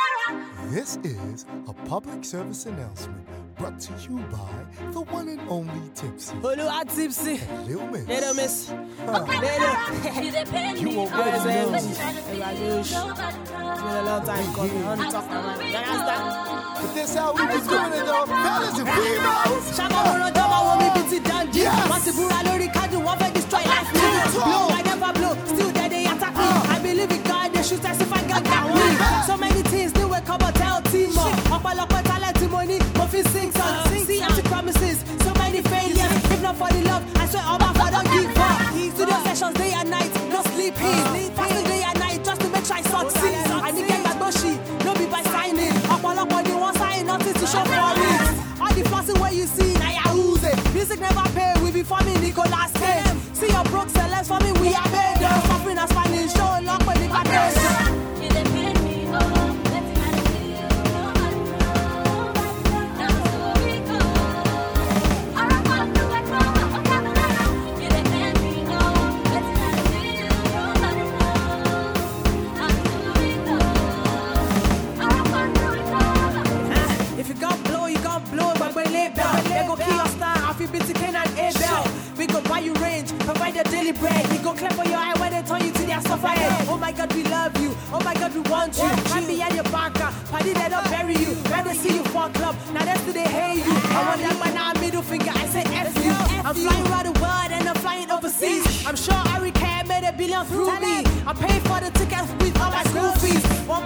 This is a public service announcement brought to you by the one and only Tipsy. Hulu at Tipsy. Little Miss. Little Miss. Huh. Little. You already know. It's been a long time coming on top of it. You understand? But this how we was doing it though, fellas and females. Shaka Mono Jama want me beat it down deep. Masibura Lori Kadu want to destroy life. Blow, I never blow. Still there they attack me. I believe in God, they shoot us if I got me. So many things they wake up and tell team up. Up talent money, Muffin sings on. See empty promises, so many failures. If not for the love, I swear all my father give up. Studio sessions day and night, no sleeping. Fasting day and night just to make sure I succeed. I need get my bushi, no be by signing. Up on the one sign, nothing to show for it. All the flossing where you see, now I use it. Music never pay, we be forming Nicolas Cage. See your broke sellers for me, we are made them. Suffering as Spanish, show luck when the package. Provide your daily bread. We go clap for your eye when they turn you to their sofa head. Oh my God, we love you. Oh my God, we want you. Right behind your banker. Party, they don't bury you. When they see you for a club, now that's do they hate you. I want that man now middle finger. I say F you. I'm flying around the world and I'm flying overseas. I'm sure Harry Kane made $1 billion through me. I paid for the tickets with all my school fees.